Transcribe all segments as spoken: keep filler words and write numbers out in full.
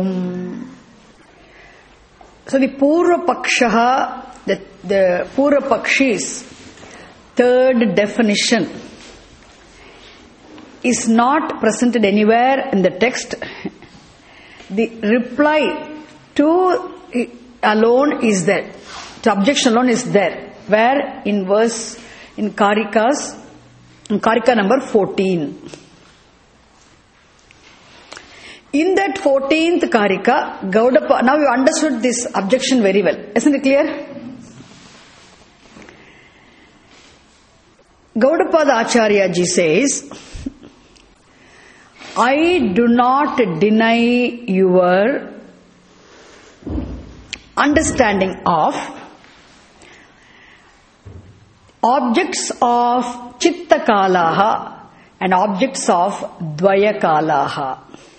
Om. So the Purva Paksha, the, the Purva Pakshi's third definition is not presented anywhere in the text. The reply to alone is there. The objection alone is there. Where? In verse, in Karikas, in Karika number fourteen. In that fourteenth Karika, Gaudapa, now you understood this objection very well. Isn't it clear? Gaudapada Acharya ji says, I do not deny your understanding of objects of Chitta Kalaha and objects of Dvaya Kalaha.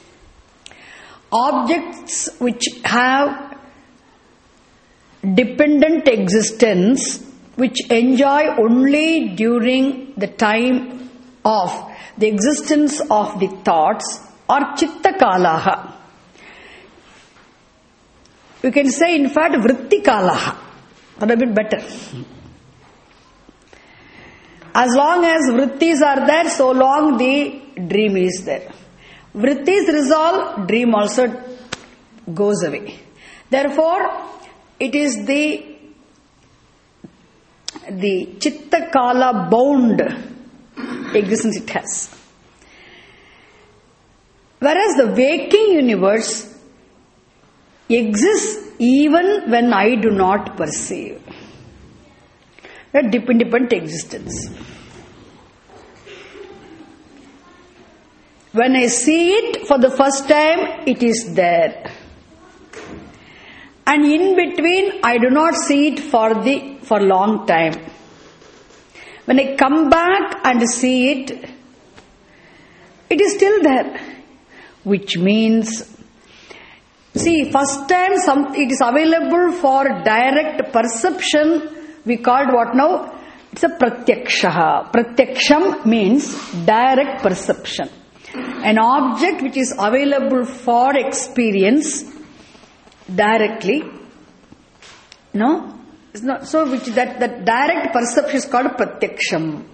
Objects which have dependent existence, which enjoy only during the time of the existence of the thoughts, or Chitta Kalaha. You can say, in fact, Vritti Kalaha. That a bit better. As long as Vrittis are there, so long the dream is there. Vrittis resolve, dream also goes away. Therefore, it is the the Chitta Kala bound existence it has. Whereas the waking universe exists even when I do not perceive. A dependent existence. When I see it for the first time, it is there. And in between, I do not see it for the for long time. When I come back and see it, it is still there. Which means, see, first time some, it is available for direct perception. We called what now? It's a pratyaksha. Pratyaksham means direct perception. An object which is available for experience directly, no? It's not, so which that, that direct perception is called pratyaksham.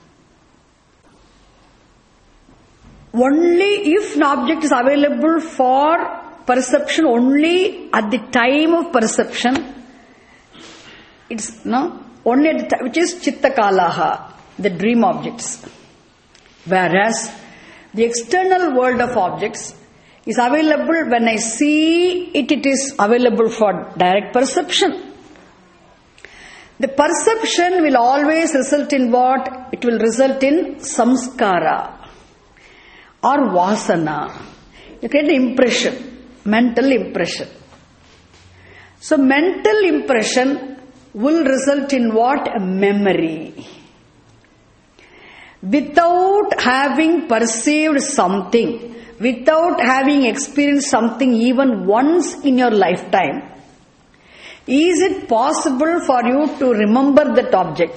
Only if an object is available for perception only at the time of perception, it's no only at the time, which is Chitta Kalaha, the dream objects. Whereas the external world of objects is available when I see it, it is available for direct perception. The perception will always result in what? It will result in samskara or vasana. You get the impression, mental impression. So mental impression will result in what? A memory. Without having perceived something, without having experienced something even once in your lifetime, is it possible for you to remember that object?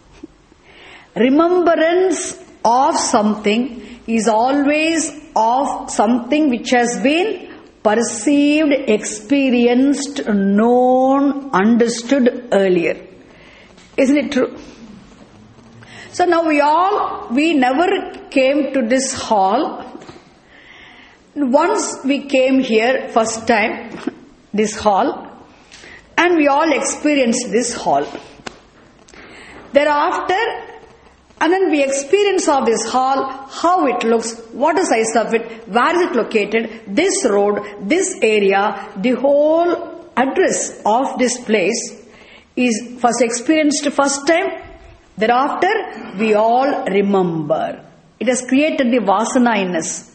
Remembrance of something is always of something which has been perceived, experienced, known, understood earlier. Isn't it true? So now we all, we never came to this hall. Once we came here first time, this hall, and we all experienced this hall. Thereafter, and then we experience of this hall, how it looks, what is the size of it, where is it located, this road, this area, the whole address of this place is first experienced first time. Thereafter, we all remember. It has created the vasana in us.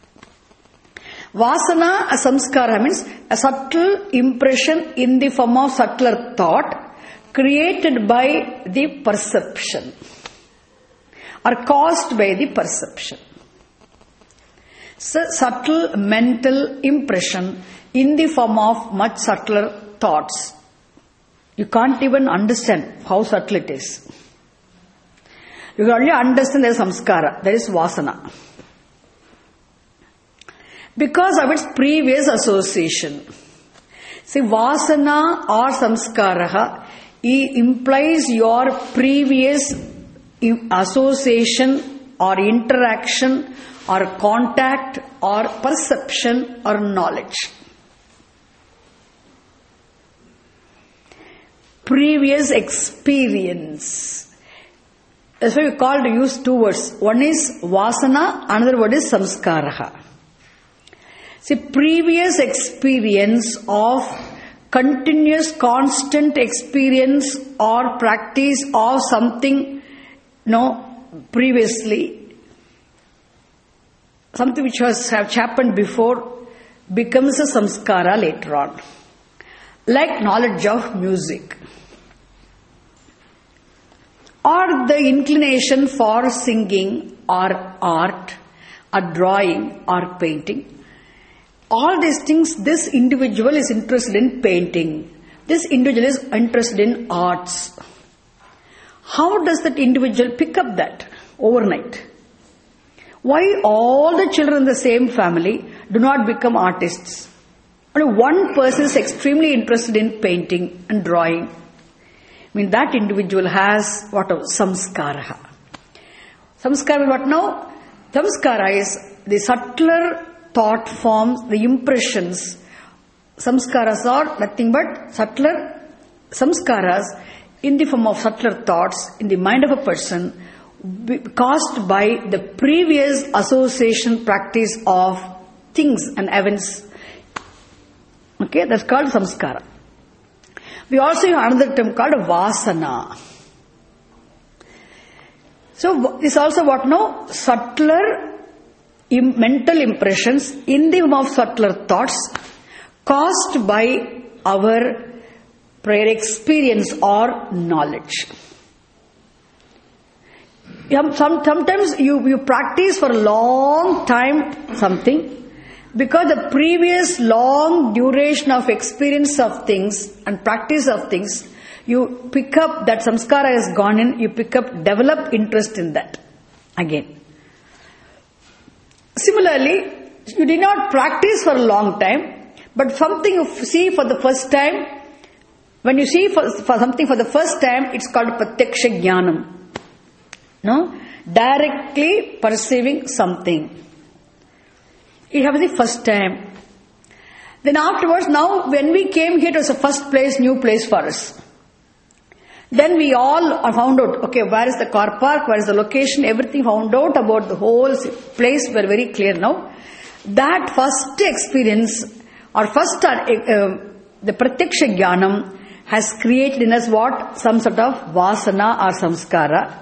Vasana, a samskara, means a subtle impression in the form of subtler thought created by the perception or caused by the perception. So, subtle mental impression in the form of much subtler thoughts. You can't even understand how subtle it is. You can only understand there is samskara, there is vasana. because of its previous association. See, vasana or samskaraha implies your previous association or interaction or contact or perception or knowledge. Previous experience. That's why we call to use two words. One is vasana, another word is samskaraha. See, previous experience of continuous, constant experience or practice of something, no, previously, something which has have happened before, becomes a samskara later on. Like knowledge of music, or the inclination for singing or art or drawing or painting. All these things, this individual is interested in painting. This individual is interested in arts. How does that individual pick up that overnight? Why all the children in the same family do not become artists? Only one person is extremely interested in painting and drawing. I mean, that individual has what of samskara. Samskara is what now? Samskara is the subtler thought forms, the impressions. Samskaras are nothing but subtler samskaras in the form of subtler thoughts in the mind of a person caused by the previous association practice of things and events. Okay, that's called samskara. We also have another term called vasana. So, this is also what now? Subtler mental impressions in the form of subtler thoughts caused by our prior experience or knowledge. Sometimes you, you practice for a long time something because the previous long duration of experience of things and practice of things, you pick up that samskara has gone in, you pick up, develop interest in that again. Similarly, you did not practice for a long time, but something you see for the first time, when you see for, for something for the first time, it's called pratyaksha jnanam. No? Directly perceiving something. It happens the first time. Then afterwards, now when we came here, it was the first place, new place for us. Then we all found out, okay, where is the car park, where is the location, everything found out about the whole place, were very clear now. That first experience, or first, uh, uh, the pratyaksha jnanam has created in us what? Some sort of vasana or samskara.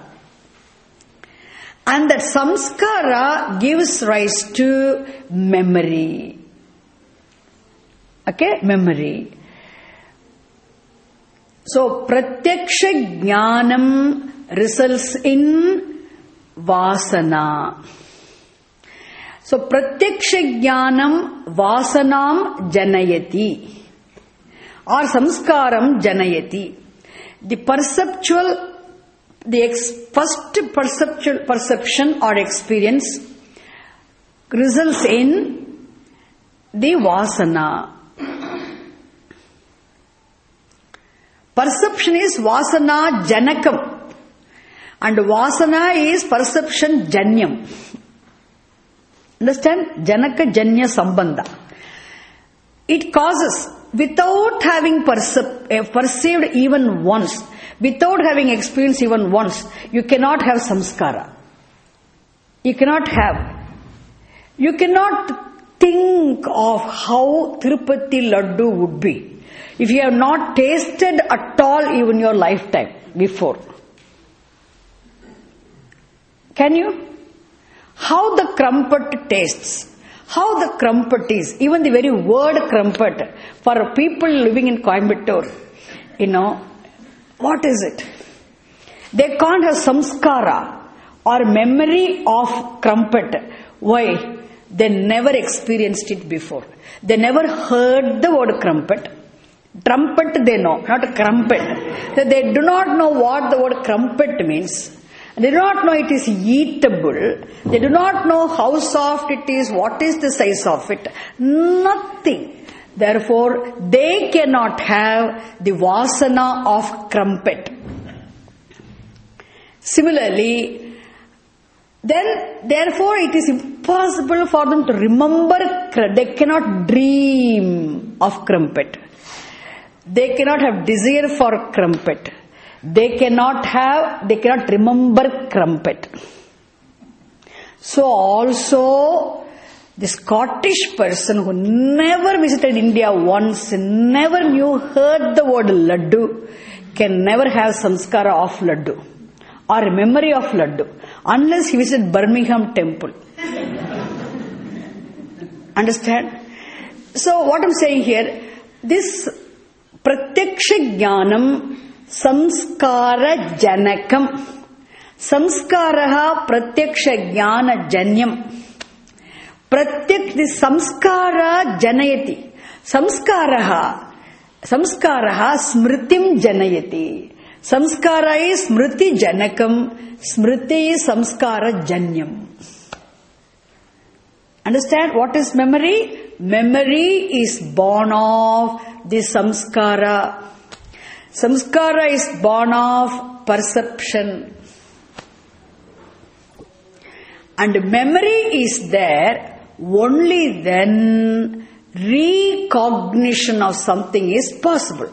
And that samskara gives rise to memory. Okay, memory. So, pratyaksha jnanam results in vasana. So, pratyaksha jnanam vasanam janayati or samskaram janayati. The perceptual, the ex, first perceptual perception or experience results in the vasana. Perception is vasana janakam and vasana is perception janyam. Understand? Janaka janya sambandha. It causes, without having perce- perceived even once, without having experienced even once, you cannot have samskara. You cannot have. You cannot think of how Tirupati Laddu would be if you have not tasted at all even in your lifetime before. Can you? How the crumpet tastes, how the crumpet is, even the very word crumpet, for people living in Coimbatore, you know, what is it? They can't have samskara or memory of crumpet. Why? They never experienced it before. They never heard the word crumpet. Trumpet they know, not a crumpet. So they do not know what the word crumpet means. They do not know it is eatable. They do not know how soft it is, what is the size of it. Nothing. Therefore, they cannot have the vasana of crumpet. Similarly, then, therefore, it is impossible for them to remember, they cannot dream of crumpet. They cannot have desire for crumpet. They cannot have, they cannot remember crumpet. So also, the Scottish person who never visited India once, never knew, heard the word laddu, can never have samskara of laddu or a memory of laddu unless he visited Birmingham temple. Understand? So what I'm saying here, this pratyaksha jnanam samskara janakam. Samskaraha pratyaksha jnana janyam. Pratyak, this samskara janayati. Samskaraha, samskaraha smritim janayati. Samskara is smriti janakam, smriti is samskara janyam. Understand what is memory? Memory is born of the samskara. Samskara is born of perception. And memory is there only then recognition of something is possible.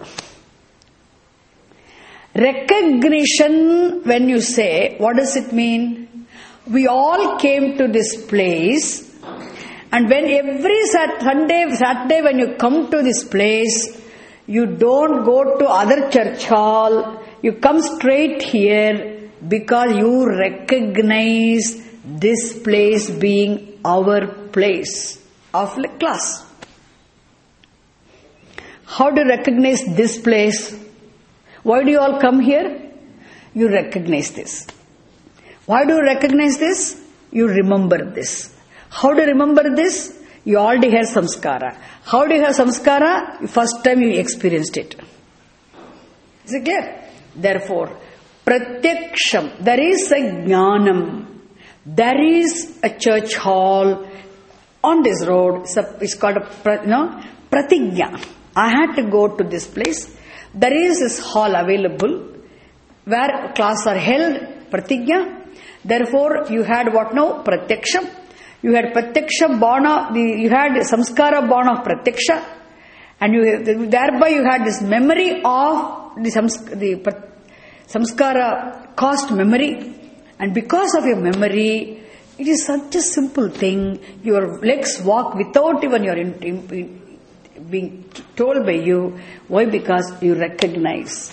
Recognition, when you say, what does it mean? We all came to this place, and when every Sunday, Saturday, when you come to this place, you don't go to other church hall, you come straight here because you recognize this place being our place of class. How do you recognize this place? Why do you all come here? You recognize this. Why do you recognize this? You remember this. How do you remember this? You already have samskara. How do you have samskara? First time you experienced it. Is it clear? Therefore, pratyaksham, there is a jnanam. There is a church hall on this road. It's, a, it's called a you know, pratigya. I had to go to this place. There is this hall available where classes are held, pratigya. Therefore, you had what now? Pratyaksham. You had pratyaksha born of, the, you had samskara born of pratyaksha. And you, thereby you had this memory of the, sams, the samskara caused memory. And because of your memory, it is such a simple thing. Your legs walk without even your in, in, in, being told by you. Why? Because you recognize.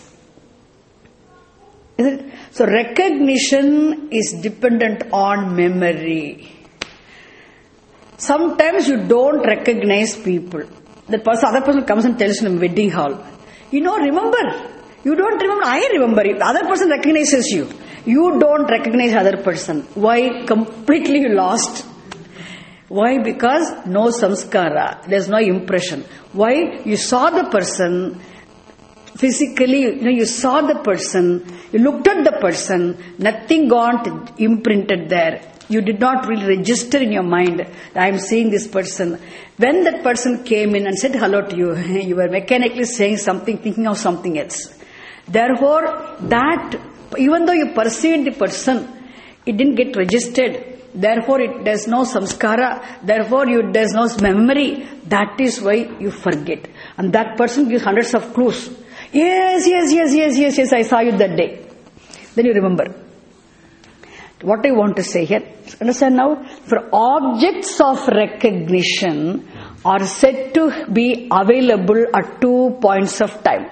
Is it? So recognition is dependent on memory. Sometimes you don't recognize people. The person, other person comes and tells you in a wedding hall, you know, remember. You don't remember. I remember you. The other person recognizes you. You don't recognize other person. Why? Completely lost. Why? Because no samskara. There's no impression. Why? You saw the person physically, you know, you saw the person, you looked at the person, nothing got imprinted there. You did not really register in your mind that I am seeing this person. When that person came in and said hello to you, you were mechanically saying something, thinking of something else. Therefore, that, even though you perceived the person, it didn't get registered. Therefore, it does no samskara. Therefore, you there's no memory. That is why you forget. And that person gives hundreds of clues. Yes, yes, yes, yes, yes, yes, I saw you that day. Then you remember. What I want to say here, understand now? For objects of recognition are said to be available at two points of time.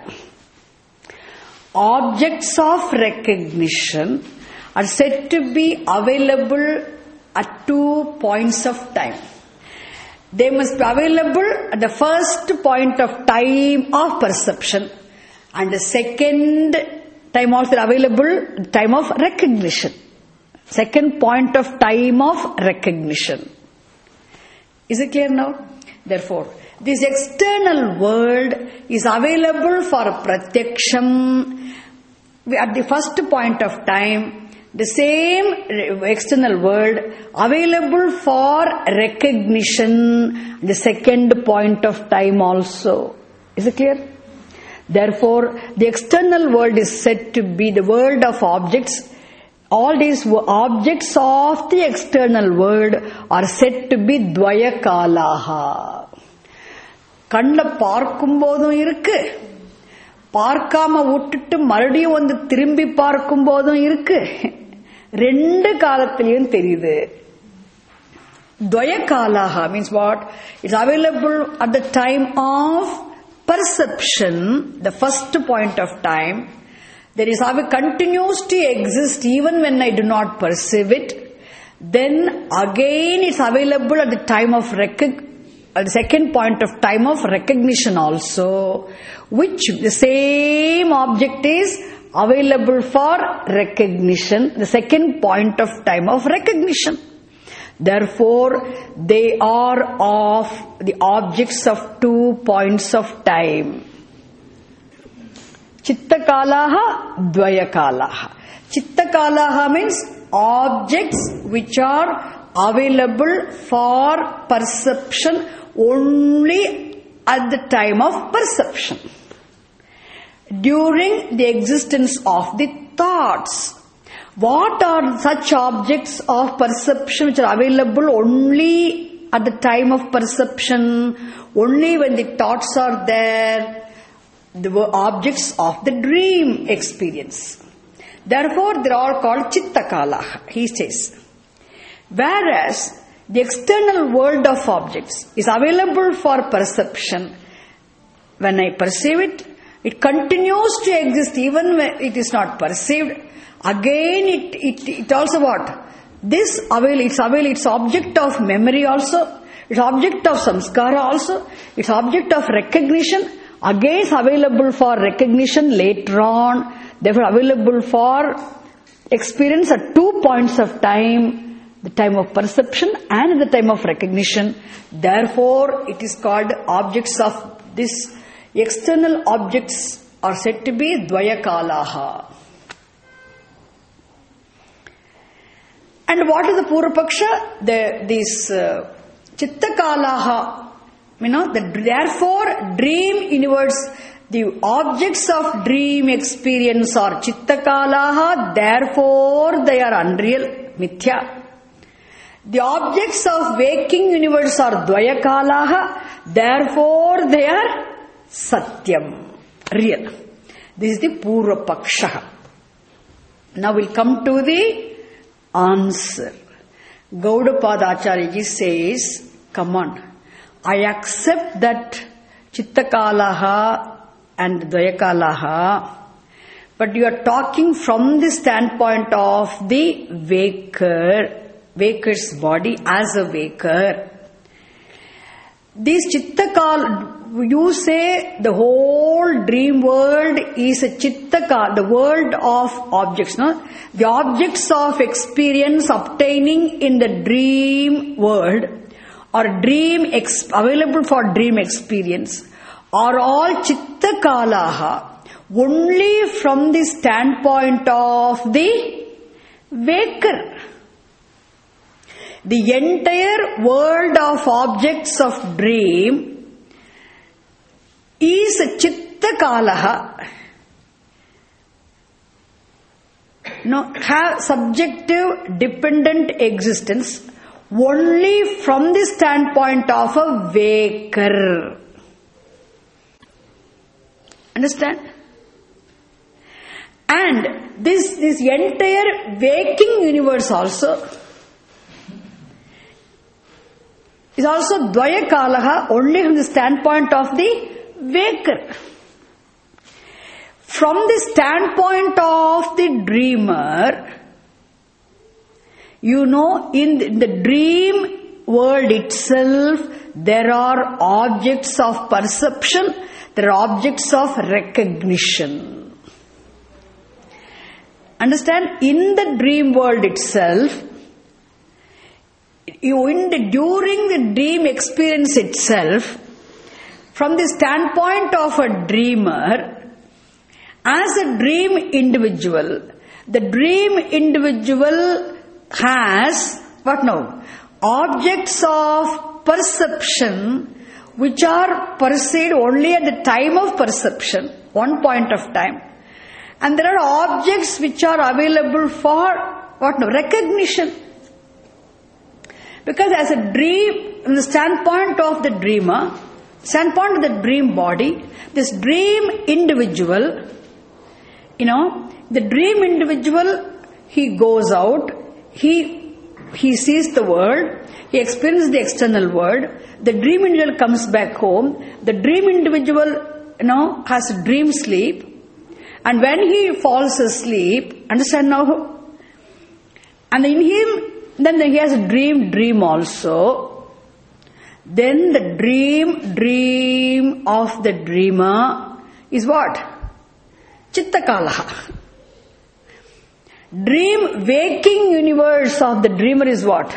Objects of recognition are said to be available at two points of time. They must be available at the first point of time of perception and the second time also available time of recognition. Second point of time of recognition. Is it clear now? Therefore, this external world is available for pratyaksham at the first point of time. the same external world available for recognition, the second point of time also. Is it clear? Therefore, the external world is said to be the world of objects. All these objects of the external world are said to be dvayakalaha. Kanla பார்க்கும்போதும் இருக்கு, பார்க்காம விட்டுட்டு மறுபடியும் வந்து திரும்பி பார்க்கும்போதும் இருக்கு, ரெண்டு காலத்திலையும் தெரியுது. Dvayakalaha means what? It's available at the time of perception, the first point of time. There is how it continues to exist even when I do not perceive it. Then again it's available at the time of recognition, at the second point of time of recognition also, which the same object is available for recognition, the second point of time of recognition. Therefore, they are of the objects of two points of time. Chittakalaha, Dvayakalaha. Chittakalaha means objects which are available for perception only at the time of perception. During the existence of the thoughts. What are such objects of perception which are available only at the time of perception? Only when the thoughts are there. The objects of the dream experience. Therefore, they are called Chittakalaha, he says. Whereas, the external world of objects is available for perception. When I perceive it, it continues to exist even when it is not perceived. Again, it, it, it also what? This avail, it's avail, it's object of memory also. It's object of samskara also. It's object of recognition. Again, it's available for recognition later on. Therefore, available for experience at two points of time. The time of perception and the time of recognition. Therefore, it is called objects of this. External objects are said to be dvayakalaha. And what is the Purvapaksha? The, this uh, Chittakalaha, you know, the, therefore dream universe, the objects of dream experience are Chittakalaha, therefore they are unreal, mithya. The objects of waking universe are Dvayakalaha, therefore they are Satyam, real. This is the Purvapaksha. Now we'll come to the answer. Gaudapada Acharya says, come on, I accept that Chittakalaha and Dvayakalaha, but you are talking from the standpoint of the waker, waker's body as a waker. This Chittakala, you say the whole dream world is a Chittakala, the world of objects, no? The objects of experience obtaining in the dream world or dream ex- available for dream experience are all Chittakalaha only from the standpoint of the waker. The entire world of objects of dream is a Chittakalaha. No, have subjective dependent existence only from the standpoint of a waker. Understand? And this, this entire waking universe also is also Dvayakalaha only from the standpoint of the waker. From the standpoint of the dreamer, you know, in the, in the dream world itself, there are objects of perception, there are objects of recognition. Understand? In the dream world itself, you in the, during the dream experience itself, from the standpoint of a dreamer, as a dream individual, The dream individual has, what now? Objects of perception which are perceived only at the time of perception, one point of time. And there are objects which are available for, what now? Recognition. Because as a dream, from the standpoint of the dreamer, standpoint of the dream body, this dream individual, you know, the dream individual, he goes out, he, he sees the world, he experiences the external world, the dream individual comes back home, the dream individual, you know, has a dream sleep, and when he falls asleep, understand now, and in him, then he has a dream, dream also. Then the dream, dream of the dreamer is what? Chittakalaha. Dream, waking universe of the dreamer is what?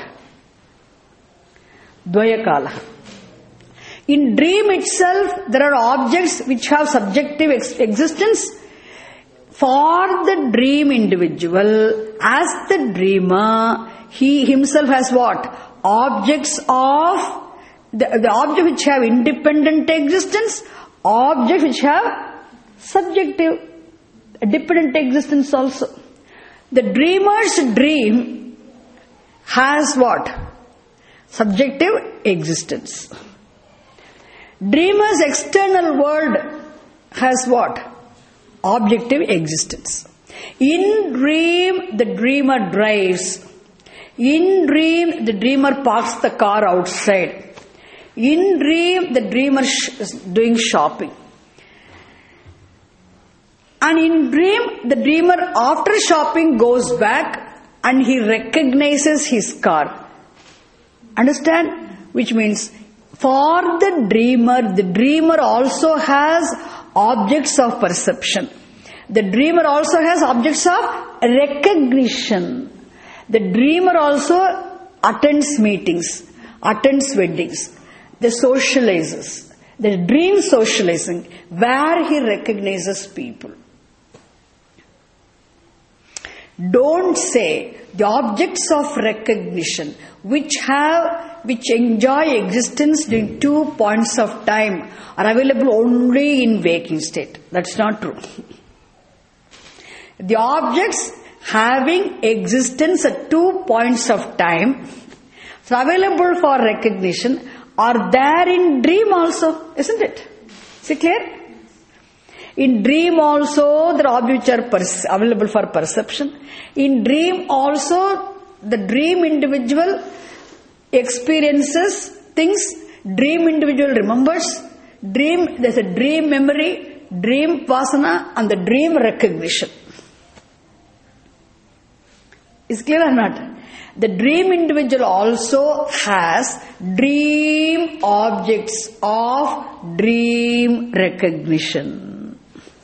Dvayakalaha. In dream itself, there are objects which have subjective ex- existence. For the dream individual, as the dreamer, he himself has what? Objects of, the, the objects which have independent existence, objects which have subjective, dependent existence also. The dreamer's dream has what? Subjective existence. Dreamer's external world has what? Objective existence. In dream, the dreamer drives. In dream, the dreamer parks the car outside. In dream, the dreamer sh- is doing shopping. And in dream, the dreamer after shopping goes back and he recognizes his car. Understand? Which means for the dreamer, the dreamer also has objects of perception. The dreamer also has objects of recognition. The dreamer also attends meetings, attends weddings, the socializes. The dream socializing, where he recognizes people. Don't say the objects of recognition which have, which enjoy existence during two points of time are available only in waking state. That's not true. The objects having existence at two points of time, so available for recognition, are there in dream also, isn't it? Is it clear? In dream also, there are objects which are per- available for perception. In dream also, the dream individual experiences things, dream individual remembers, dream, there's a dream memory, dream vasana, and the dream recognition. Is clear or not? The dream individual also has dream objects of dream recognition.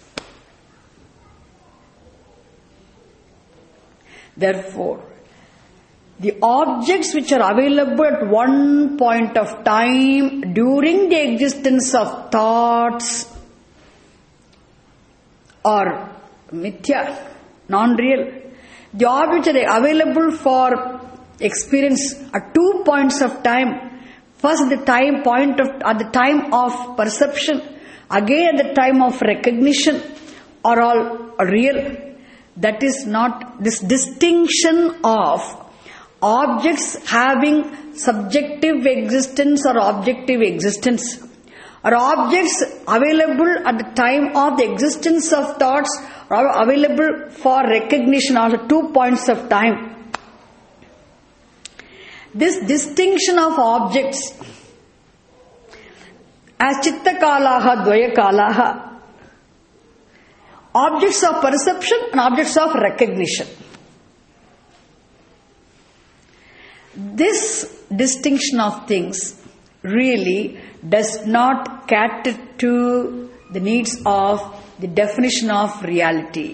Therefore, the objects which are available at one point of time during the existence of thoughts are mithya, non-real. The objects are available for experience at two points of time. First, at the time point of at the time of perception, again at the time of recognition, are all real. That is not this distinction of objects having subjective existence or objective existence, or objects available at the time of the existence of thoughts are available for recognition after two points of time. This distinction of objects as chittakalaha, dvayakalaha, objects of perception and objects of recognition. This distinction of things really does not cater to the needs of the definition of reality.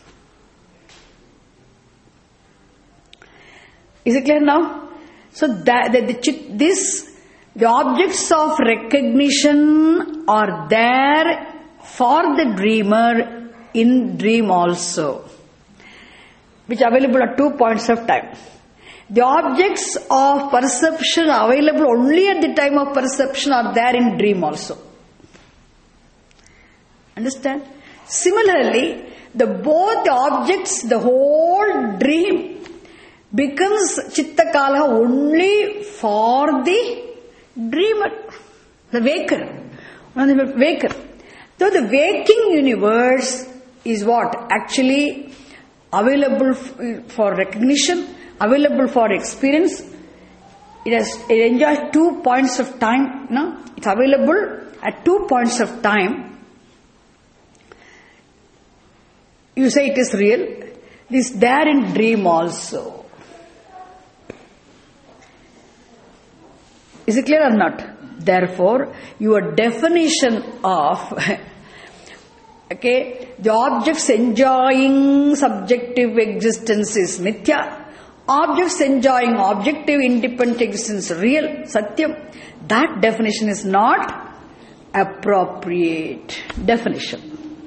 Is it clear now? So that, that the, this, the objects of recognition are there for the dreamer in dream also. which are available at two points of time. The objects of perception available only at the time of perception are there in dream also. Understand? Similarly, the both objects, the whole dream becomes Chittakala only for the dreamer, the waker, the waker. So the waking universe is what? Actually available for recognition, available for experience. It has it enjoys two points of time. No, it's available at two points of time. You say it is real. This there in dream also. Is it clear or not? Therefore, your definition of okay, the objects enjoying subjective existence is mithya. Objects enjoying objective independent existence real, satyam. That definition is not appropriate definition.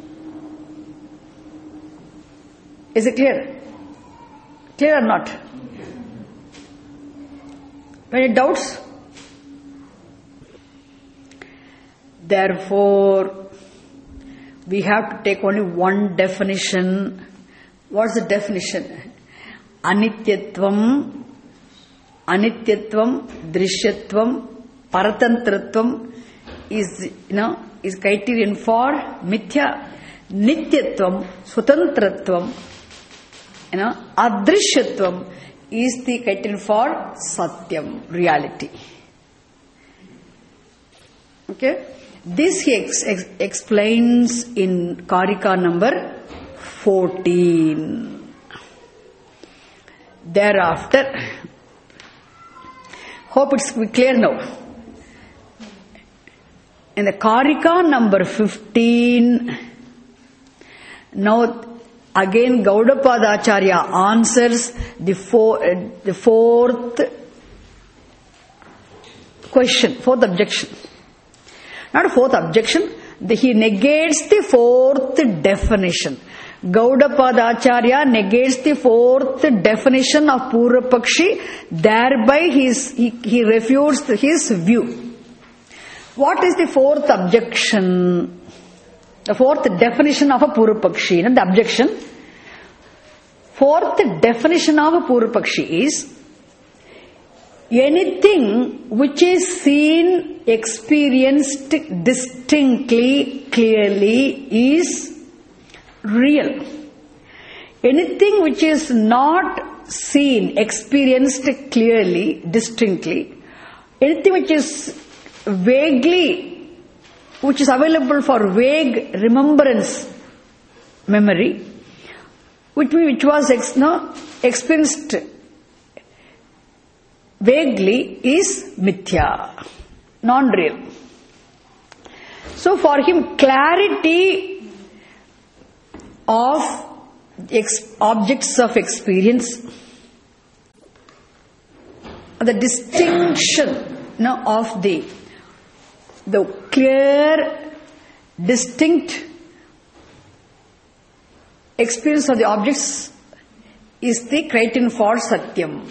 Is it clear? Clear or not? Any doubts? Therefore, we have to take only one definition. What's the definition? Anityatvam, Anityatvam, Drishyatvam, Paratantratvam is, you know, is criterion for mithya. Nityatvam, Swatantratvam, you know, Adrishyatvam is the criterion for satyam, reality. Okay? This he ex- ex- explains in Karika number fourteen. Thereafter, hope it's clear now. In the Karika number fifteen, now again Gaudapada Acharya answers the, four, uh, the fourth question, fourth objection. Not a fourth objection, the, he negates the fourth definition. Gaudapada Acharya negates the fourth definition of Purvapakshi, thereby he, is, he, he refutes his view. What is the fourth objection? The fourth definition of a Purvapakshi, not the objection. Fourth definition of a Purvapakshi is anything which is seen, experienced distinctly, clearly is real. Anything which is not seen, experienced clearly, distinctly, anything which is vaguely, which is available for vague remembrance, memory, which, which was ex, no, experienced vaguely is mithya, non-real. So for him, clarity of ex- objects of experience, the distinction, you know, of the the clear, distinct experience of the objects is the criterion for satyam.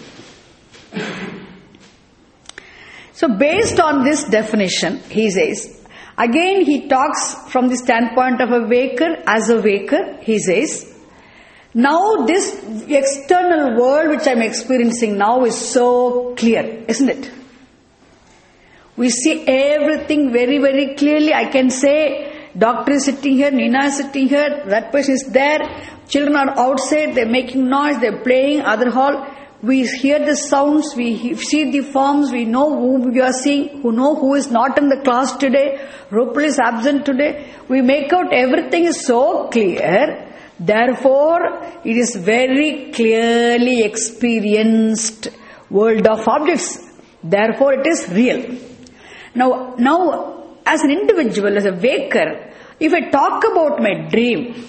So based on this definition, he says, again he talks from the standpoint of a waker, as a waker, he says, now this external world which I am experiencing now is so clear, isn't it? We see everything very, very clearly. I can say, doctor is sitting here, Nina is sitting here, that person is there, children are outside, they're making noise, they're playing, other hall. We hear the sounds, we see the forms, we know whom we are seeing, who know who is not in the class today, Rupal is absent today. We make out everything is so clear. Therefore, it is very clearly experienced world of objects. Therefore, it is real. Now, now, as an individual, as a waker, if I talk about my dream,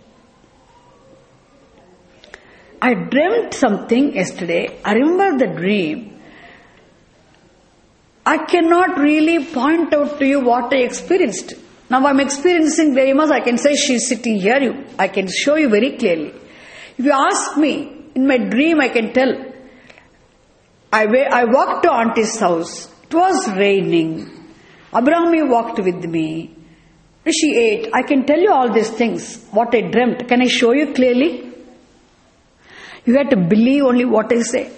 I dreamt something yesterday. I remember the dream. I cannot really point out to you what I experienced. Now I'm experiencing very much. I can say she is sitting here. You, I can show you very clearly. If you ask me, in my dream I can tell, I, I walked to auntie's house. It was raining. Abrahami walked with me. She ate. I can tell you all these things, what I dreamt. Can I show you clearly? You have to believe only what I say.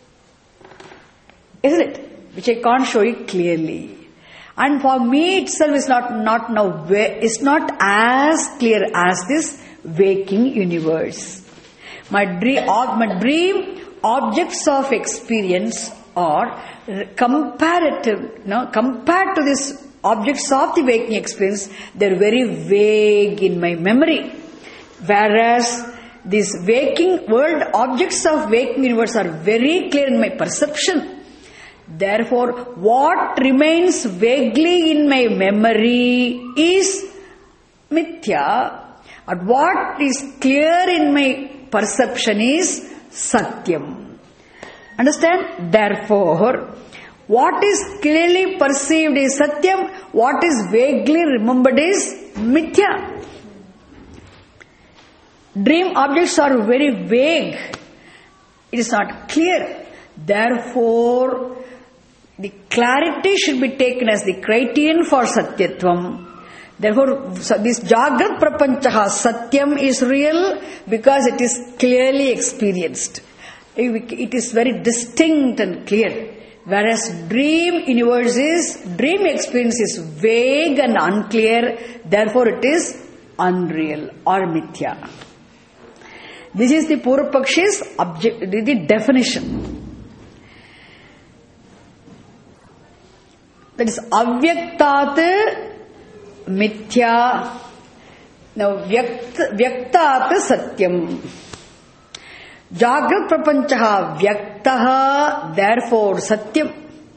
Isn't it? Which I can't show you clearly. And for me itself is not, not now, it's not as clear as this waking universe. My dream, my dream objects of experience are comparative, no, compared to this objects of the waking experience, they're very vague in my memory. Whereas these waking world, objects of waking universe are very clear in my perception. Therefore, what remains vaguely in my memory is mithya, and what is clear in my perception is satyam. Understand? Therefore, what is clearly perceived is satyam, what is vaguely remembered is mithya. Dream objects are very vague. It is not clear. Therefore, the clarity should be taken as the criterion for satyatvam. Therefore, so this Jagrat Prapanchaha, Satyam is real because it is clearly experienced. It is very distinct and clear. Whereas dream universe is, dream experience is vague and unclear, therefore it is unreal or mithya. This is the Purvapakshi's object, the definition. That is avyaktat mithya. Now vyaktat satyam. Jagrat prapanchaha vyaktaha, therefore satyam.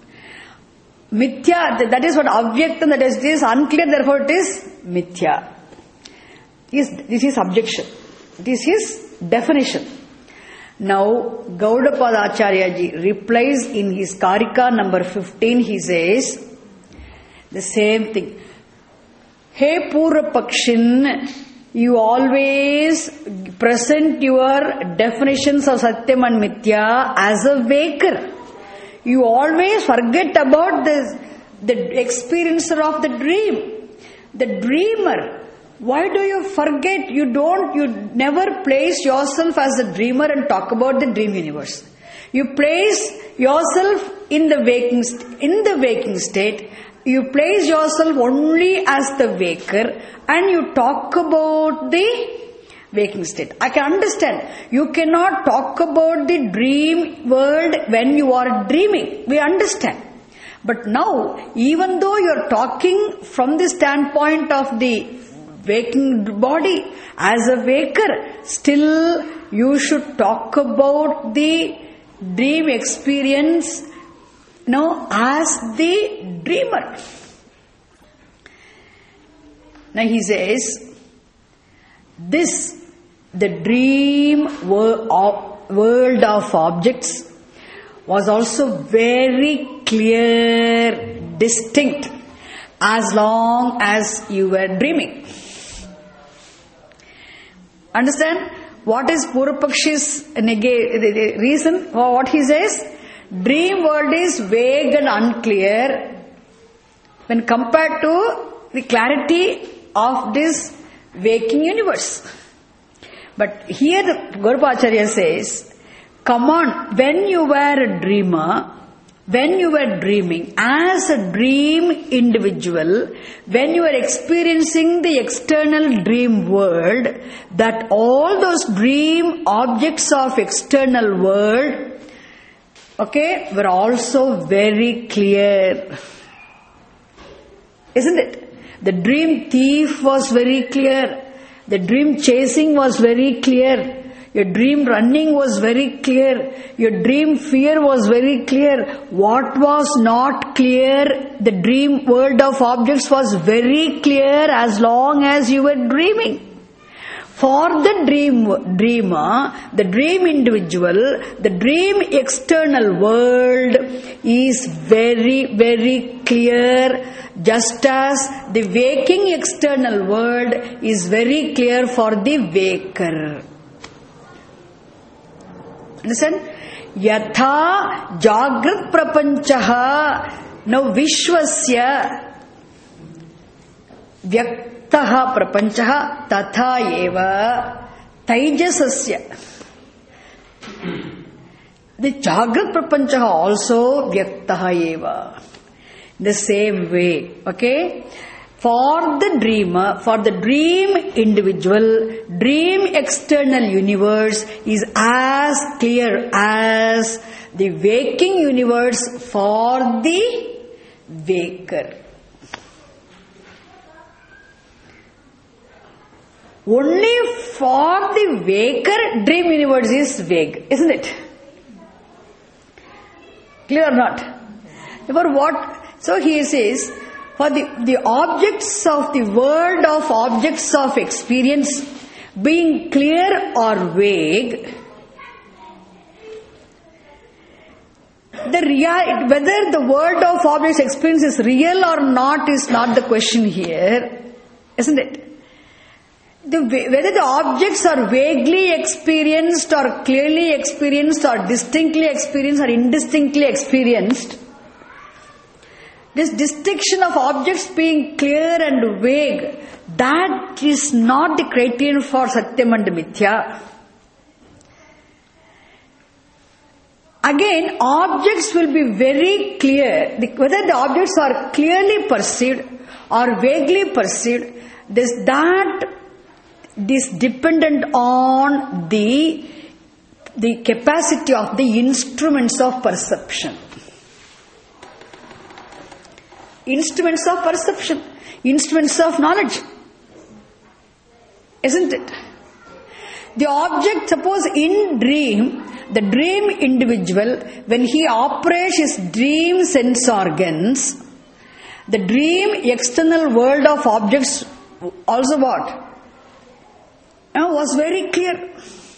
Mithya, that is what avyaktam, that is, it is unclear, therefore it is mithya. This, this is objection. This is definition. Now, Gaudapada Acharya ji replies in his Karika number fifteen, he says the same thing. Hey Purvapakshin, you always present your definitions of Satyam and Mithya as a waker. You always forget about this, the experiencer of the dream, the dreamer. Why do you forget? You don't, you never place yourself as a dreamer and talk about the dream universe. You place yourself in the waking, in the waking state. You place yourself only as the waker and you talk about the waking state. I can understand. You cannot talk about the dream world when you are dreaming. We understand. But now, even though you are talking from the standpoint of the waking body as a waker, still you should talk about the dream experience, no, as the dreamer. Now he says, this, the dream world of objects was also very clear, distinct, as long as you were dreaming. Understand? What is Purvapakshi's reason for what he says? Dream world is vague and unclear when compared to the clarity of this waking universe. But here the Gaudapada says, come on, when you were a dreamer, when you were dreaming, as a dream individual, when you were experiencing the external dream world, that all those dream objects of external world, okay, were also very clear. Isn't it? The dream thief was very clear. The dream chasing was very clear. Your dream running was very clear. Your dream fear was very clear. What was not clear, the dream world of objects was very clear as long as you were dreaming. For the dream dreamer, the dream individual, the dream external world is very, very clear, just as the waking external world is very clear for the waker. Understand? Yatha Jagrat Prapanchaha now Vishwasya Vyaktaha Prapanchaha Tatha Eva Taijasasya. The Jagrat Prapanchaha also Vyaktaha Eva. The same way. Okay? For the dreamer, for the dream individual, dream external universe is as clear as the waking universe for the waker. Only for the waker, dream universe is vague, isn't it? Clear or not? For what? So he says, for the, the objects of the world of objects of experience being clear or vague, the real, whether the world of objects experience is real or not is not the question here, isn't it? The, whether the objects are vaguely experienced or clearly experienced or distinctly experienced or indistinctly experienced, this distinction of objects being clear and vague, that is not the criterion for Satyam and Mithya. Again, objects will be very clear. Whether the objects are clearly perceived or vaguely perceived, this, that is dependent on the, the capacity of the instruments of perception. Instruments of perception, instruments of knowledge, isn't it? The object, suppose in dream, the dream individual, when he operates his dream sense organs, the dream external world of objects also what? Uh, was very clear.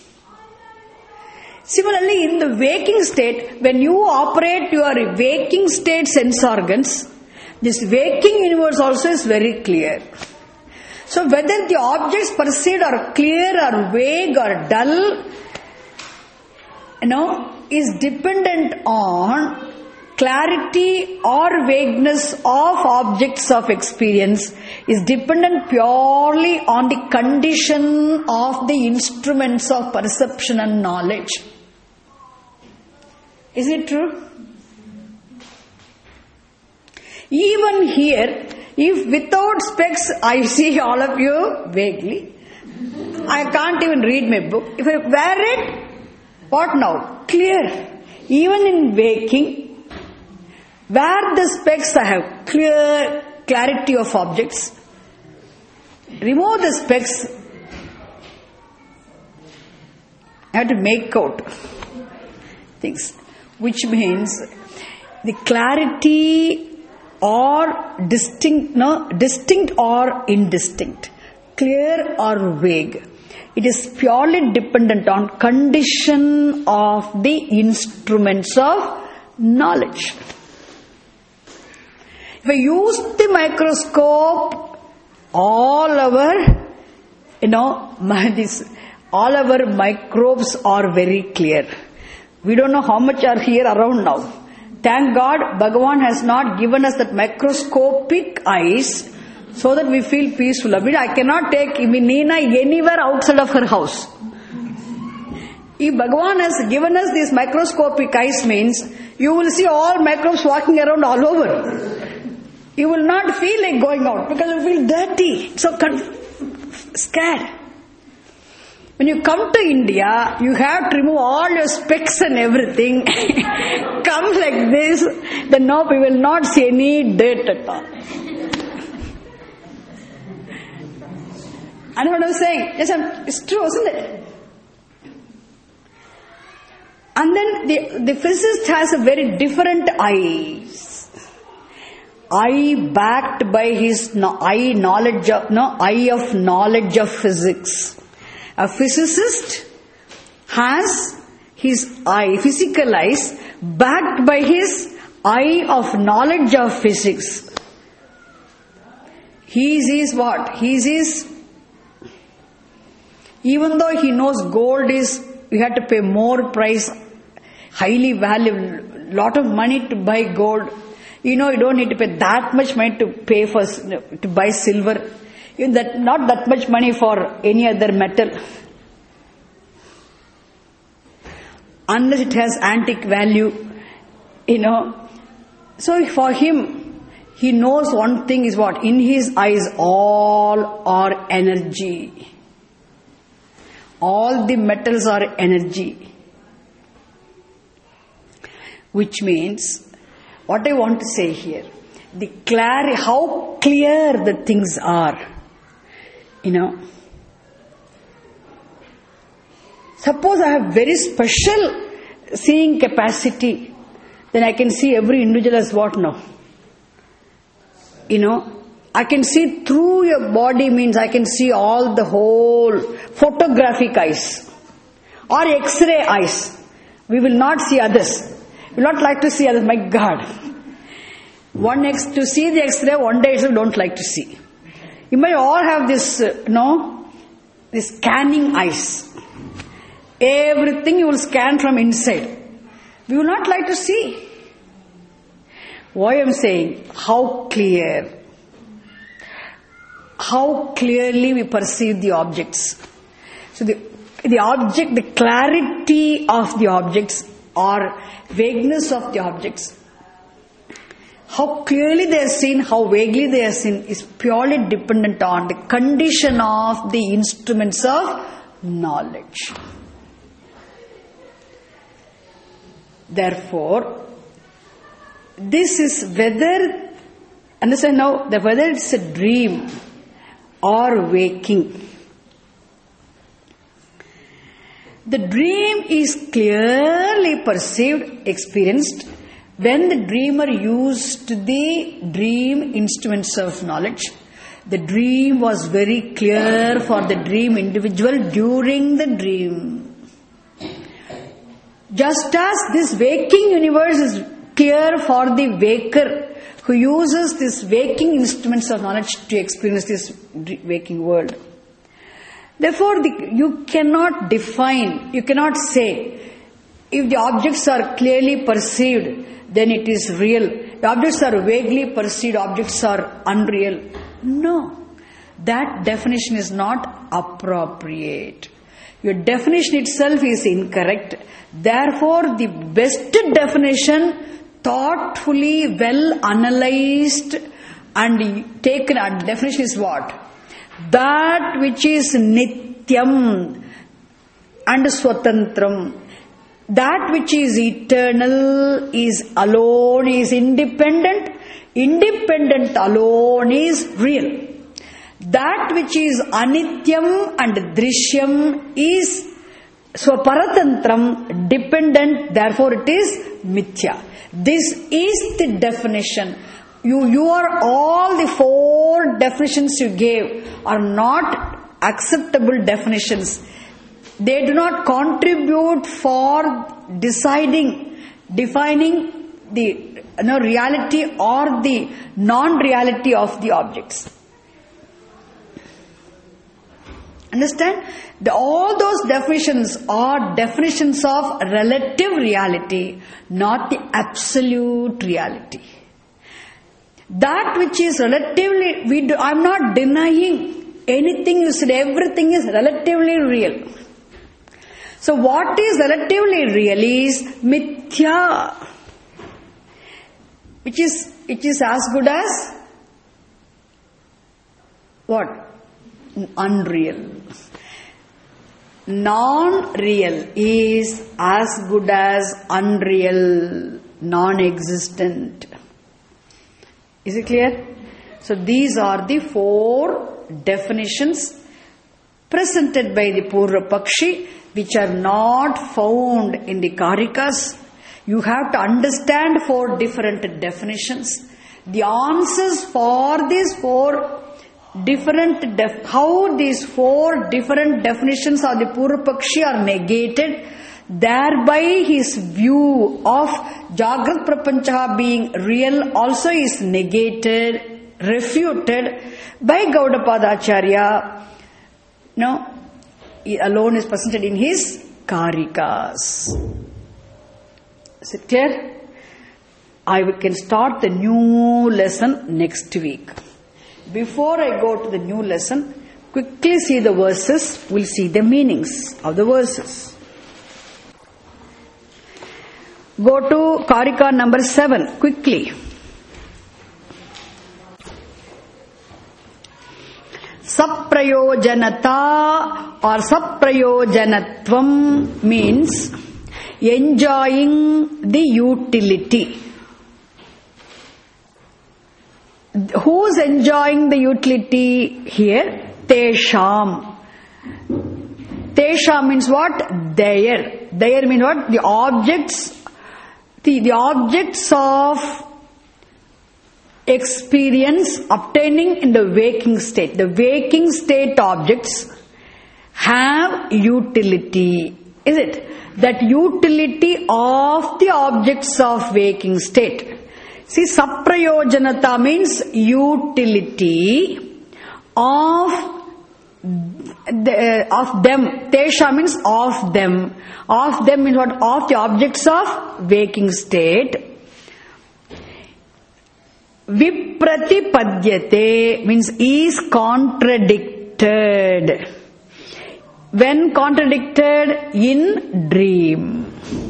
Similarly, in the waking state, when you operate your waking state sense organs, this waking universe also is very clear. So whether the objects perceived are clear or vague or dull, you know, is dependent on clarity or vagueness of objects of experience, is dependent purely on the condition of the instruments of perception and knowledge. Is it true? Even here, if without specs I see all of you vaguely, I can't even read my book. If I wear it, what now? Clear. Even in waking, where the specs I have clear clarity of objects, remove the specs, I have to make out things, which means the clarity or distinct, no, distinct or indistinct, clear or vague. It is purely dependent on condition of the instruments of knowledge. If I use the microscope, all our, you know, this, all our microbes are very clear. We don't know how much are here around now. Thank God, Bhagavan has not given us that microscopic eyes so that we feel peaceful. I mean, I cannot take Nina anywhere outside of her house. If Bhagavan has given us these microscopic eyes, means you will see all microbes walking around all over. You will not feel like going out because you feel dirty, so conf- scared. When you come to India, you have to remove all your specs and everything. Come like this, then no, we will not see any dirt at all. I know what I'm saying. Yes, I'm, it's true, isn't it? And then the, the physicist has a very different eyes. Eye backed by his no, eye knowledge of no eye of knowledge of physics. A physicist has his eye, physical eyes, backed by his eye of knowledge of physics. He sees what? He sees, even though he knows gold is you had to pay more price, highly valuable, lot of money to buy gold. You know, you don't need to pay that much money to pay for, to buy silver. You know, that, not that much money for any other metal. Unless it has antique value, you know. So for him, he knows one thing is what? In his eyes, all are energy. All the metals are energy. Which means, what I want to say here, the clarity, how clear the things are, you know. Suppose I have very special seeing capacity, then I can see every individual as what now? You know, I can see through your body means I can see all the whole photographic eyes or X-ray eyes. We will not see others. We will not like to see others. My God. One X to see the X-ray, one day itself don't like to see. You may all have this, uh, no, this scanning eyes. Everything you will scan from inside. We will not like to see. Why I am saying, how clear, how clearly we perceive the objects. So the, the object, the clarity of the objects or vagueness of the objects, how clearly they are seen, how vaguely they are seen is purely dependent on the condition of the instruments of knowledge. Therefore, this is whether, understand now, that whether it's a dream or waking. The dream is clearly perceived, experienced, when the dreamer used the dream instruments of knowledge. The dream was very clear for the dream individual during the dream. Just as this waking universe is clear for the waker who uses these waking instruments of knowledge to experience this waking world. Therefore, the, you cannot define, you cannot say, if the objects are clearly perceived, then it is real. The objects are vaguely perceived, objects are unreal. No, that definition is not appropriate. Your definition itself is incorrect. Therefore, the best definition, thoughtfully, well analyzed and taken at definition is what? That which is nityam and swatantram, that which is eternal is alone, is independent, independent alone is real. That which is anityam and drishyam is swaparatantram, dependent, therefore it is mithya. This is the definition. You, you are all the four definitions you gave are not acceptable definitions. They do not contribute for deciding, defining the you know, reality or the non-reality of the objects. Understand? The, all those definitions are definitions of relative reality, not the absolute reality. That which is relatively, we do, I'm not denying anything you said, everything is relatively real. So what is relatively real is mithya, which is, which is as good as what? Unreal. Non-real is as good as unreal, non-existent. Is it clear? So these are the four definitions presented by the Purva Pakshi, which are not found in the Karikas. You have to understand four different definitions. The answers for these four different, def- how these four different definitions of the Purva Pakshi are negated, thereby his view of Jagrat Prapancha being real also is negated, refuted by Gaudapada Acharya. No, he alone is presented in his karikas. Is it clear? I can start the new lesson next week. Before I go to the new lesson, quickly see the verses. We'll see the meanings of the verses. Go to karika number seven, quickly. Saprayojanata or saprayojanatvam means enjoying the utility. Who's enjoying the utility here? Tesham. Tesham means what? Their. Their means what? The objects, the, the objects of experience obtaining in the waking state. The waking state objects have utility. Is it? That utility of the objects of waking state. See, saprayojanata means utility of the, of them. Tesha means of them. Of them means what? Of the objects of waking state. Vipratipadyate means is contradicted. When contradicted? In dream.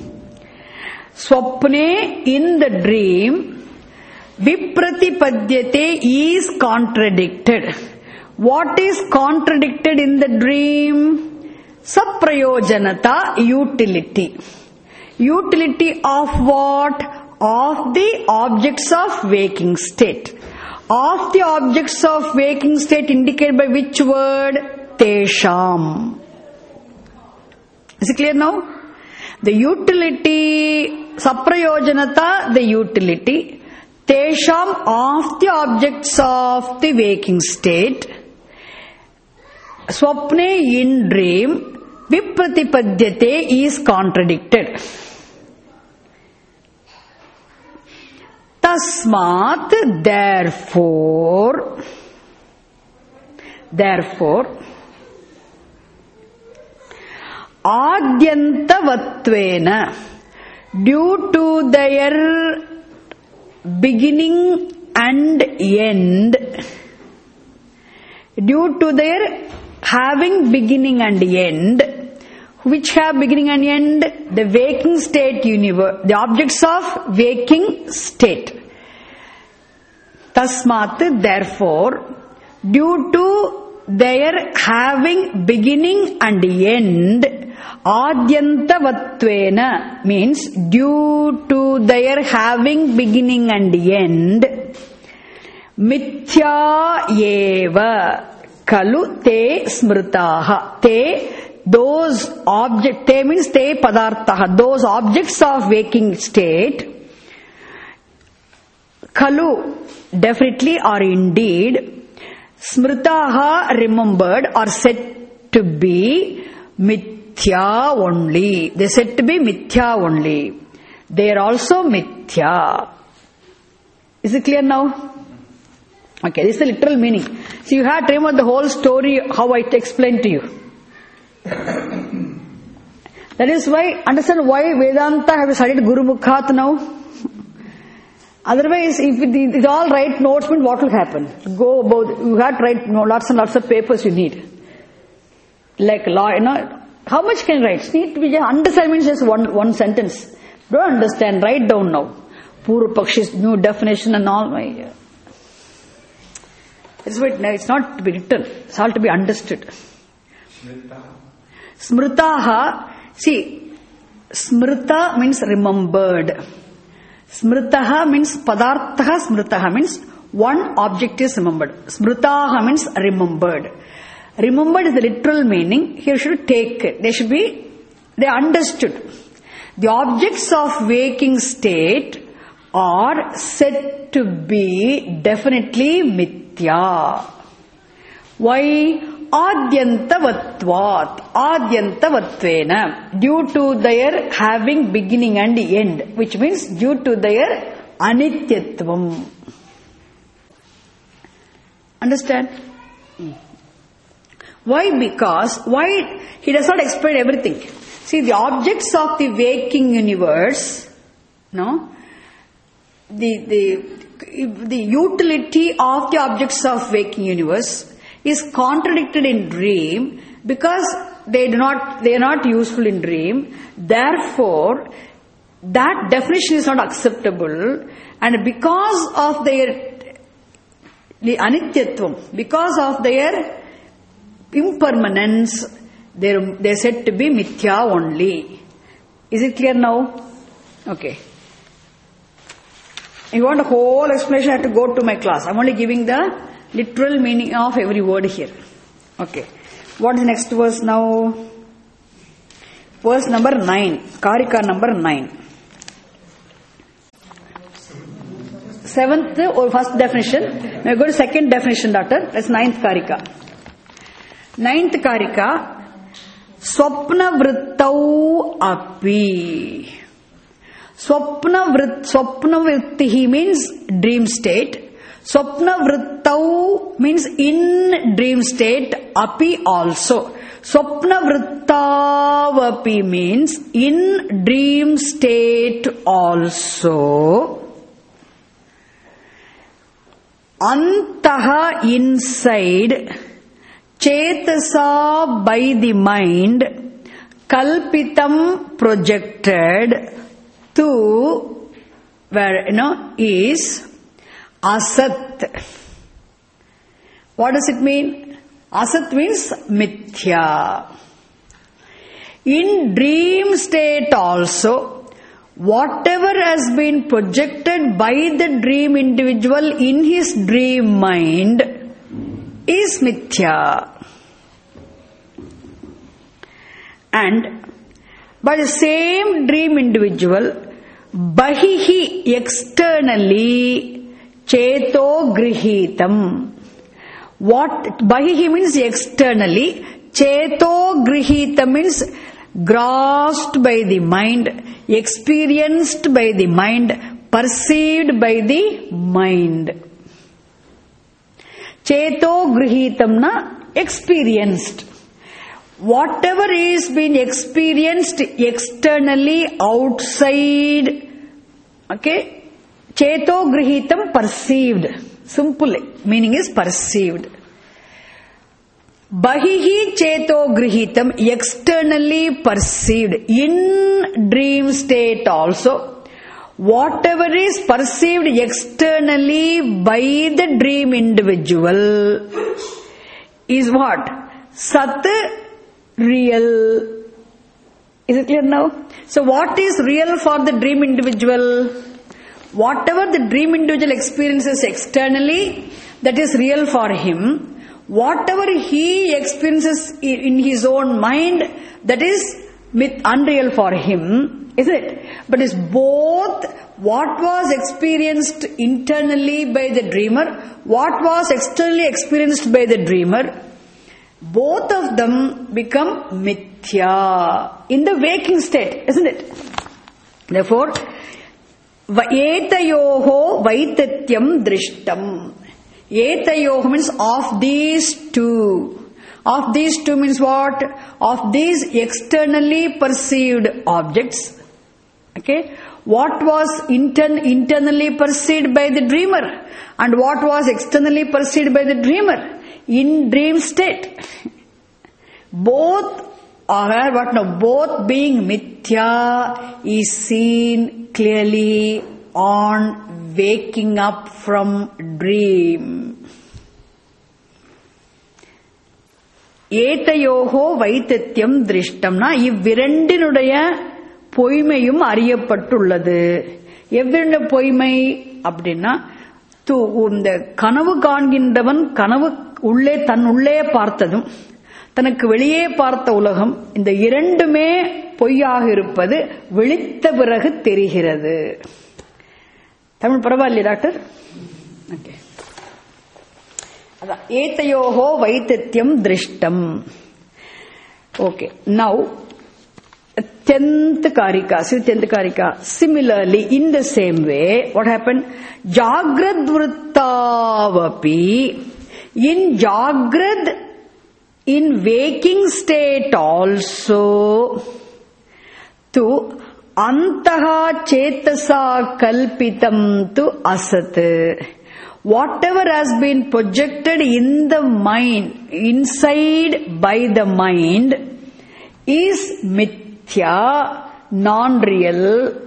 Swapne, in the dream. Vipratipadyate is contradicted. What is contradicted in the dream? Saprayojanata, utility. Utility of what? Of the objects of waking state. Of the objects of waking state indicated by which word? Tesham. Is it clear now? The utility, saprayojanata, the utility. Tesham, of the objects of the waking state. Swapne, in dream. Vipratipadyate is contradicted. Tasmat, therefore. Therefore. Adyantavatvena, due to their beginning and end, due to their having beginning and end, which have beginning and end? The waking state universe, the objects of waking state. Tasmat, therefore, due to their having beginning and end, adyantavatvena means due to their having beginning and end, mithya eva kalu te smritaha. Te, those objects, te means te padartaha, those objects of waking state, kalu, definitely or indeed, smritaha, remembered or said to be mithya only. They said to be mithya only. They are also mithya. Is it clear now? Okay, this is the literal meaning. So you have to remember the whole story, how I explained to you. That is why, understand why Vedanta have studied Guru Mukhat now. Otherwise, if it is all right notes, what will happen? Go about, you have to write lots and lots of papers you need. Like law, you know. How much can you write? It need to be just understand means just one, one sentence. Don't understand, write down now. Purva Pakshi's new definition and all. It's, it's not to be written, it's all to be understood. Smritaha, see, smrita means remembered. Smritaha means padarthaha, smritaha means one object is remembered. Smritaha means remembered. Remembered is the literal meaning. Here should take it. They should be, they understood. The objects of waking state are said to be definitely mithya. Why? Adyantavatvāt, adyantavatvena, due to their having beginning and end, which means due to their anityatvam. Understand? Why? Because, why? He does not explain everything. See, the objects of the waking universe, no, the, the, the utility of the objects of waking universe is contradicted in dream because they do not, they are not useful in dream. Therefore, that definition is not acceptable, and because of their the anityatvam, because of their impermanence, they are said to be mithya only. Is it clear now? Okay. If you want a whole explanation, I have to go to my class. I am only giving the literal meaning of every word here. Okay. What is the next verse now? Verse number nine. Karika number nine. Seventh or first definition. Now go to second definition, doctor. That's ninth Karika. Ninth Karika. Swapna vrittau api. Swapna vrit, swapna vritti means dream state. Swapna vrittau means in dream state, api also. Swapna vrittavapi means in dream state also. Antaha inside, chetasa by the mind, kalpitam projected to where you know is asat. What does it mean? Asat means mithya. In dream state also, whatever has been projected by the dream individual in his dream mind is mithya. And by the same dream individual, bahihi externally cheto grihitam. What bahihi means externally, cheto grihitam means grasped by the mind, experienced by the mind, perceived by the mind. Cheto grihitam na experienced. Whatever is being experienced externally outside, okay, cheto grihitam perceived. Simple meaning is perceived. Bahihi cheto grihitam externally perceived in dream state also. Whatever is perceived externally by the dream individual is what? Sat, real. Is it clear now? So what is real for the dream individual? Whatever the dream individual experiences externally, that is real for him. Whatever he experiences in his own mind, that is unreal for him, is it? But it's both what was experienced internally by the dreamer, what was externally experienced by the dreamer, both of them become mithya in the waking state, isn't it? Therefore, etayoho vaitatyam drishtam. Etayoho means of these two. Of these two means what? Of these externally perceived objects. Okay? What was intern, internally perceived by the dreamer and what was externally perceived by the dreamer in dream state. Both are what now? Both being mithya is seen clearly on waking up from dream. Etayoho vaitatyam drishtamna ivvirendinudaya பொய்மையும் அறியப்பட்டுள்ளது. எவ்விரண்ட பொய்மை அப்படின்னா, இந்த கனவு காண்கின்றவன் கனவு உள்ளே தன் உள்ளே பார்த்ததும் தனக்கு வெளியே பார்த்த உலகம், இந்த இரண்டுமே பொய்யாக இருப்பது விழித்த பிறகு தெரிகிறது. தமிழ் பரவாயில்லையா டாக்டர்? ஓகே. அதான் ஏதையோஹோ வைத்தித்யம் திருஷ்டம். Okay. Now tenth karika, see tenth karika. Similarly, in the same way, what happened? Jagrad vrittavapi. In Jagrad, in waking state also, tu antaha chetasa kalpitam tu asat. Whatever has been projected in the mind, inside by the mind, is mithya, non-real.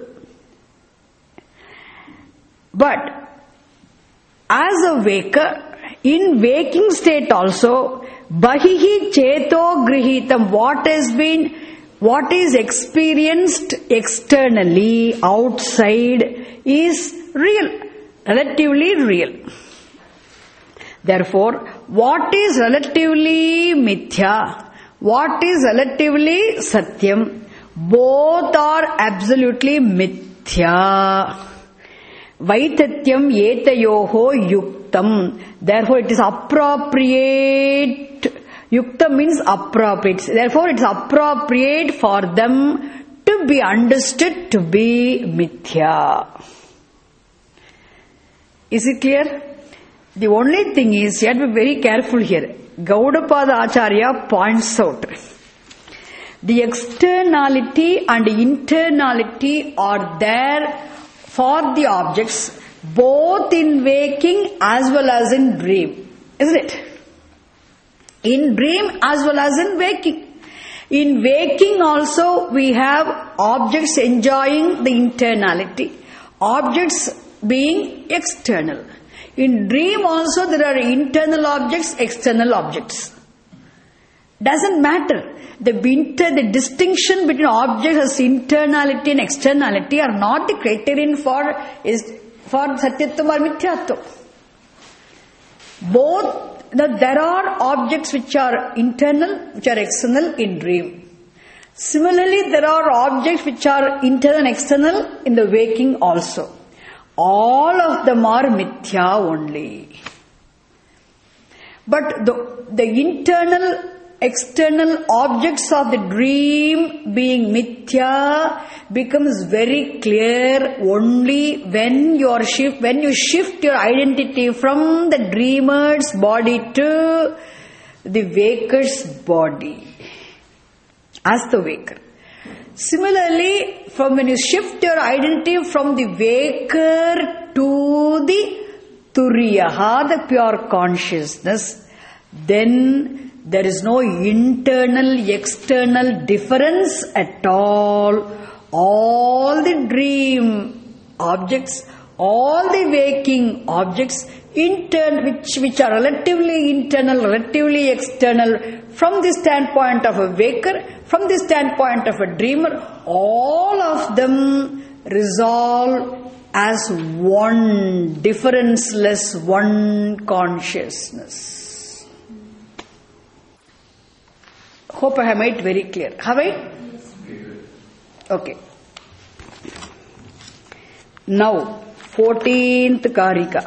But as a waker, in waking state also, bahihi cheto grihitam, what has been, what is experienced externally, outside, is real, relatively real. Therefore, what is relatively mithya, what is relatively satyam, both are absolutely mithya. Vaitatyam etayoho yuktam. Therefore, it is appropriate. Yukta means appropriate. Therefore, it is appropriate for them to be understood to be mithya. Is it clear? The only thing is, you have to be very careful here. Gaudapada Acharya points out the externality and internality are there for the objects both in waking as well as in dream. Isn't it? In dream as well as in waking. In waking also we have objects enjoying the internality, objects being external. In dream also there are internal objects, external objects. Doesn't matter. The, inter, the distinction between objects as internality and externality are not the criterion for, is, for satyatvam or mithyatvam. Both, the, there are objects which are internal, which are external in dream. Similarly, there are objects which are internal and external in the waking also. All of them are mithya only. But the, the internal external objects of the dream being mithya becomes very clear only when you are shift when you shift your identity from the dreamer's body to the waker's body as the waker. Similarly, from when you shift your identity from the waker to the turiyaha, the pure consciousness, then there is no internal, external difference at all. All the dream objects, all the waking objects, intern, which, which are relatively internal, relatively external, from the standpoint of a waker, from the standpoint of a dreamer, all of them resolve as one, differenceless, one consciousness. Hope I have made it very clear. Have I? Okay. Now, fourteenth Karika.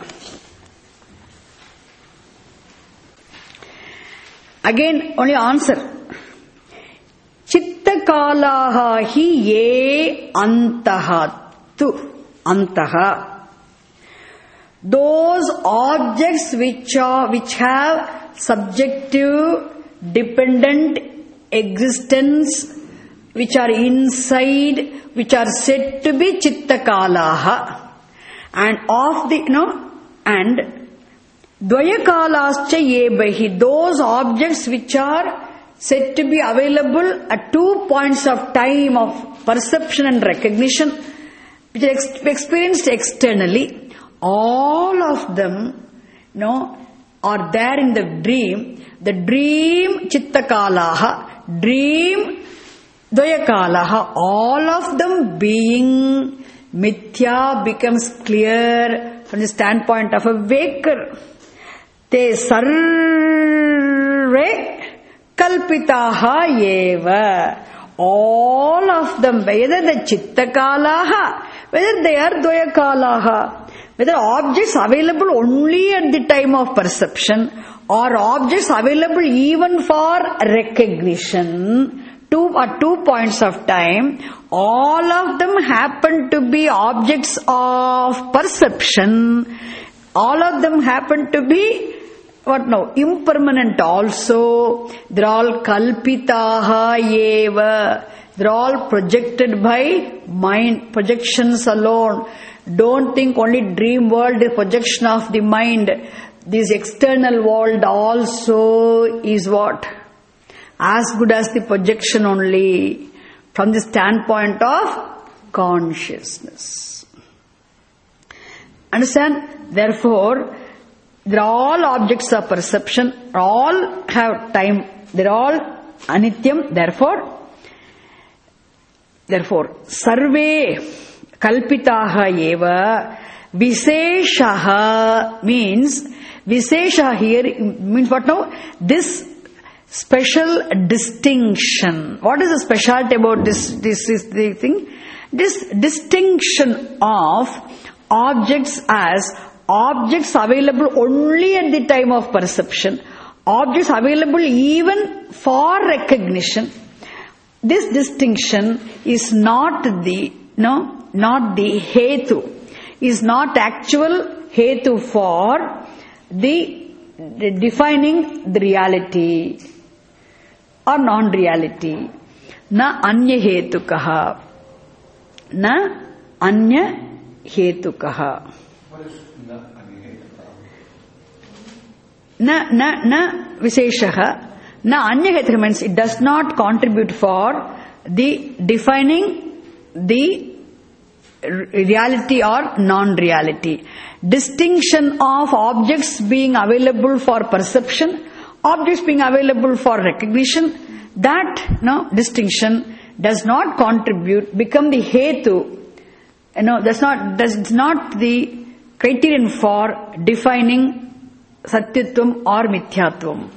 Again, only answer. Chitta kalaha hi ye antaha tu antaha. Those objects which are which have subjective, dependent existence, which are inside, which are said to be chitta kalaha, and of the you know and dvaya kalascha yebahi, those objects which are said to be available at two points of time of perception and recognition, which are ex- experienced externally, all of them you know are there in the dream. The dream chitta kalaha, dream dvaya kalaha, all of them being mithya becomes clear from the standpoint of a waker. Te sarve kalpitaha eva. All of them, whether the chitta kalaha, whether they are dvaya kalaha, whether objects available only at the time of perception or objects available even for recognition, two at two points of time, all of them happen to be objects of perception. All of them happen to be what now? Impermanent also. They're all kalpitaha eva. They're all projected by mind, projections alone. Don't think only dream world is projection of the mind. This external world also is what? As good as the projection only from the standpoint of consciousness. Understand? Therefore, they're all objects of perception, all have time, they're all anityam, therefore, therefore, sarve kalpitaha eva viseshaha means, visesha here means what now? This special distinction. What is the specialty about this? This is the thing. This distinction of objects as objects available only at the time of perception, objects available even for recognition. This distinction is not the, no, not the hetu, is not actual hetu for the, the defining the reality or non-reality. Na anya hetukaha. Na anya hetukaha. Na, na, na viseshaha. Na anya hetukaha means it does not contribute for the defining the reality or non-reality. Distinction of objects being available for perception, objects being available for recognition, that no distinction does not contribute, become the hetu, you know, that's not, that's not the criterion for defining satyatvam or mithyatvam.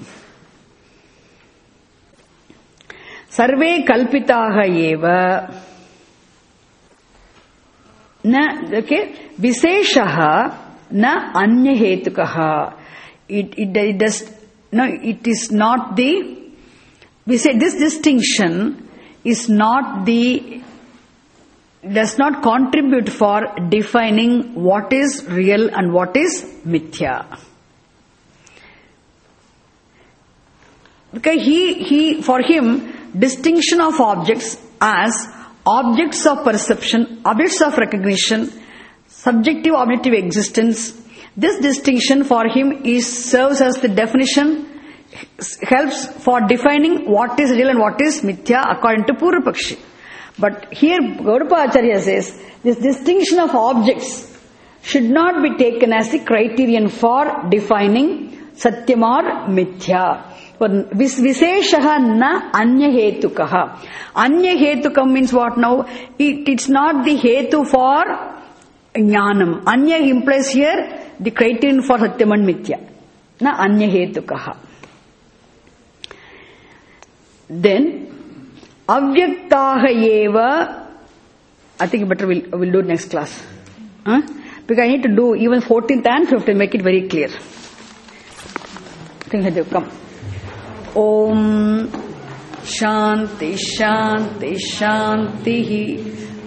Sarve kalpitaha eva na, okay, viseshaha na anya hetukaha. It, it, it does, no, it is not the, we say this distinction is not the, does not contribute for defining what is real and what is mithya. Because he, he, for him, distinction of objects as objects of perception, objects of recognition, subjective objective existence, this distinction for him is serves as the definition, helps for defining what is real and what is mithya according to Purvapakshi. But here Gaudapada Acharya says this distinction of objects should not be taken as the criterion for defining satyam or mithya. Viseshaha na anya hetukaha. Anya hetukam means what now? It, it's not the hetu for jnanam. Anya implies here the criterion for satyam and mithya. Na anya hetukaha. Then, avyaktaha eva, I think better we'll, we'll do it next class. Huh? Because I need to do even fourteenth and fifteenth, make it very clear. I think they've come. Om Shanti Shanti Shanti